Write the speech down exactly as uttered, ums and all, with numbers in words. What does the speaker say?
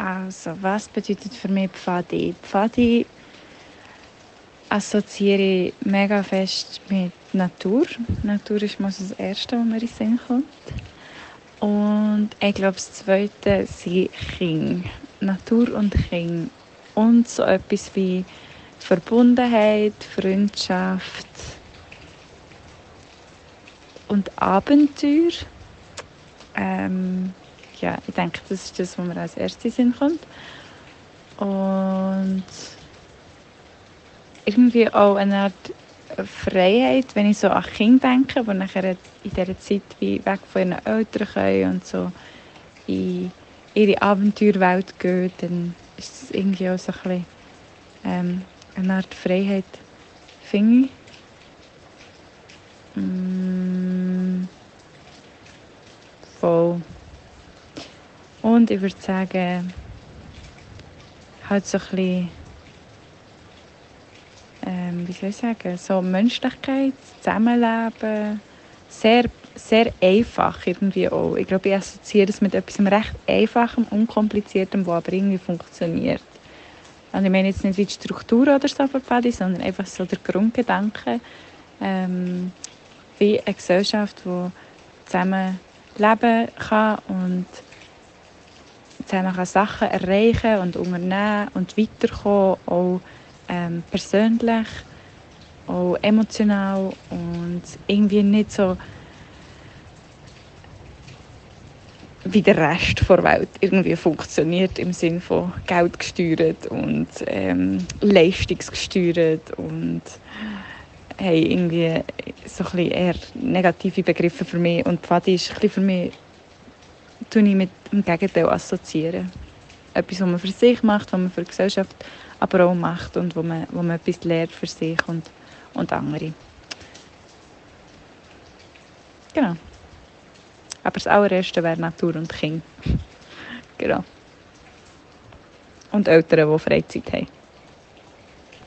Also, was bedeutet für mich Pfadi? Pfadi assoziiere ich mega fest mit Natur. Natur ist mal so das Erste, was mir in den Sinn kommt. Und ich glaube, das Zweite sind Kinder. Natur und Kinder. Und so etwas wie Verbundenheit, Freundschaft und Abenteuer. Ähm, ja, ich denke, das ist das, was mir als erstes in den Sinn kommt. Und irgendwie auch eine Art Freiheit, wenn ich so an Kinder denke, die nachher in dieser Zeit wie weg von ihren Eltern können und so in ihre Abenteuerwelt gehen, dann ist das irgendwie auch so ein bisschen ähm, eine Art Freiheit, finde ich. Mm, voll. Und ich würde sagen, halt so ein bisschen, ähm, wie soll ich sagen, so Menschlichkeit, Zusammenleben, sehr, sehr einfach irgendwie auch. Ich glaube, ich assoziiere das mit etwas recht Einfachem, Unkompliziertem, das aber irgendwie funktioniert. Und ich meine jetzt nicht wie die Struktur oder so von Pfadi, sondern einfach so der Grundgedanke, ähm, wie eine Gesellschaft, die zusammen leben kann und zusammen kann Sachen erreichen und unternehmen und weiterkommen, auch ähm, persönlich, auch emotional und irgendwie nicht so wie der Rest der Welt irgendwie funktioniert, im Sinne von Geld gesteuert und ähm, leistungsgesteuert und hey, irgendwie so ein bisschen eher negative Begriffe für mich. Und Pfadi ist ein bisschen für mich, tue ich mit dem Gegenteil assoziieren. Etwas, was man für sich macht, was man für die Gesellschaft aber auch macht und wo man, wo man etwas lernt für sich und, und andere. Genau. Aber das allererste wäre Natur und Kinder. Genau. Und Eltern, die Freizeit haben.